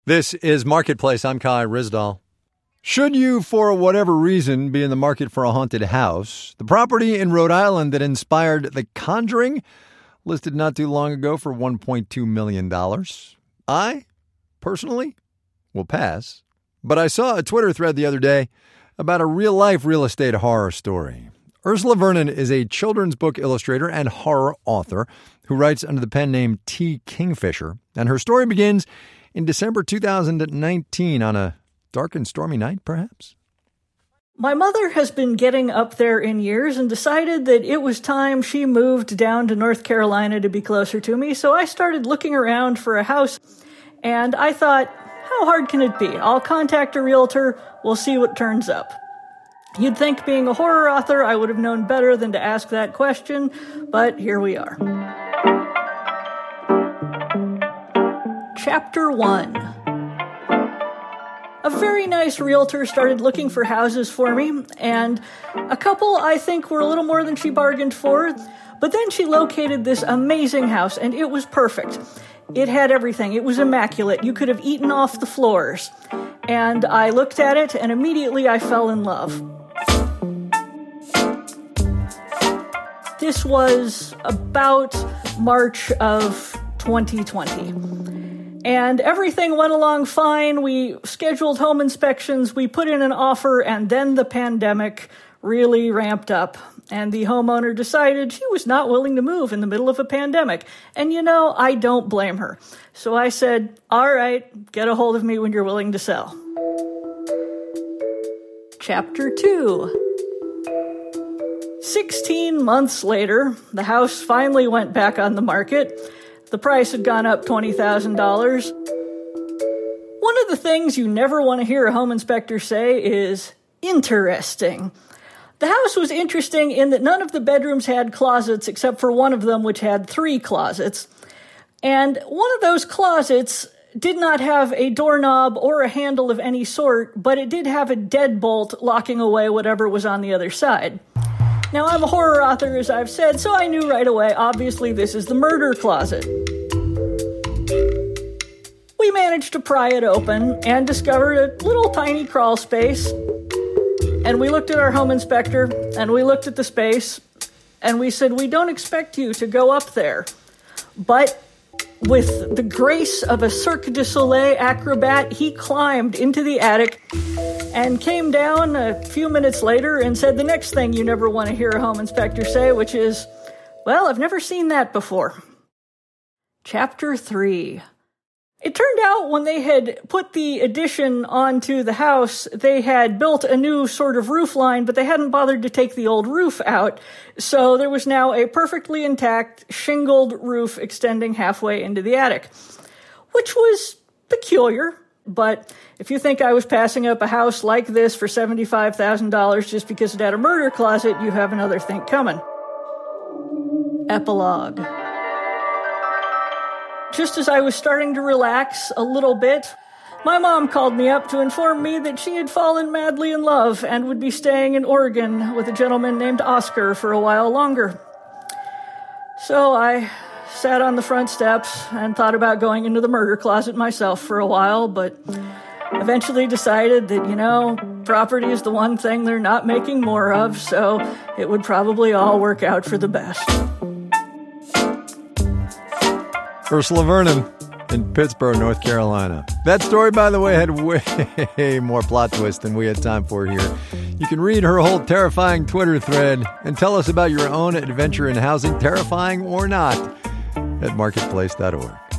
This is Marketplace. I'm Kai Ryssdal. Should you, for whatever reason, be in the market for a haunted house, the property in Rhode Island that inspired The Conjuring listed not too long ago for $1.2 million. I, personally, will pass. But I saw a Twitter thread the other day about a real-life real estate horror story. Ursula Vernon is a children's book illustrator and horror author who writes under the pen name T. Kingfisher, and her story begins in December 2019 on a dark and stormy night, perhaps? My mother has been getting up there in years and decided that it was time she moved down to North Carolina to be closer to me, so I started looking around for a house, and I thought, how hard can it be? I'll contact a realtor, we'll see what turns up. You'd think being a horror author, I would have known better than to ask that question, but here we are. Chapter 1. A very nice realtor started looking for houses for me, and a couple I think were a little more than she bargained for, but then she located this amazing house, and it was perfect. It had everything. It was immaculate. You could have eaten off the floors. And I looked at it, and immediately I fell in love. This was about March of 2020. And everything went along fine. We scheduled home inspections, we put in an offer, and then the pandemic really ramped up. And the homeowner decided she was not willing to move in the middle of a pandemic. And I don't blame her. So I said, all right, get a hold of me when you're willing to sell. Chapter 2. 16 months later, the house finally went back on the market. The price had gone up $20,000. One of the things you never want to hear a home inspector say is interesting. The house was interesting in that none of the bedrooms had closets except for one of them, which had 3 closets. And one of those closets did not have a doorknob or a handle of any sort, but it did have a deadbolt locking away whatever was on the other side. Now, I'm a horror author, as I've said, so I knew right away, obviously, this is the murder closet. We managed to pry it open and discovered a little tiny crawl space. And we looked at our home inspector, and we looked at the space, and we said, we don't expect you to go up there. But with the grace of a Cirque du Soleil acrobat, he climbed into the attic and came down a few minutes later and said the next thing you never want to hear a home inspector say, which is, well, I've never seen that before. Chapter 3. It turned out when they had put the addition onto the house, they had built a new sort of roof line, but they hadn't bothered to take the old roof out. So there was now a perfectly intact shingled roof extending halfway into the attic, which was peculiar. But if you think I was passing up a house like this for $75,000 just because it had a murder closet, you have another thing coming. Epilogue. Just as I was starting to relax a little bit, my mom called me up to inform me that she had fallen madly in love and would be staying in Oregon with a gentleman named Oscar for a while longer. So I sat on the front steps and thought about going into the murder closet myself for a while, but eventually decided that, property is the one thing they're not making more of, so it would probably all work out for the best. Ursula Vernon in Pittsburgh, North Carolina. That story, by the way, had way more plot twist than we had time for here. You can read her whole terrifying Twitter thread and tell us about your own adventure in housing, terrifying or not, at marketplace.org.